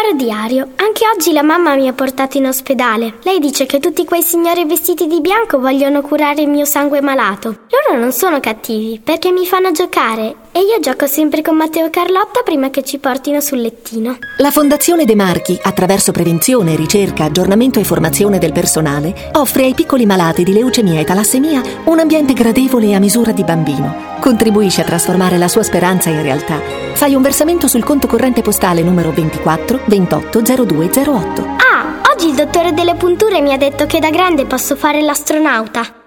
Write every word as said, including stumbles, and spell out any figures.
Caro diario, anche oggi la mamma mi ha portato in ospedale. Lei dice che tutti quei signori vestiti di bianco vogliono curare il mio sangue malato. Loro non sono cattivi, perché mi fanno giocare e io gioco sempre con Matteo e Carlotta prima che ci portino sul lettino. La Fondazione De Marchi, attraverso prevenzione, ricerca, aggiornamento e formazione del personale, offre ai piccoli malati di leucemia e talassemia un ambiente gradevole e a misura di bambino. Contribuisce a trasformare la sua speranza in realtà. Fai un versamento sul conto corrente postale numero ventiquattro ventotto zero due zero otto. Ah, oggi il dottore delle punture mi ha detto che da grande posso fare l'astronauta.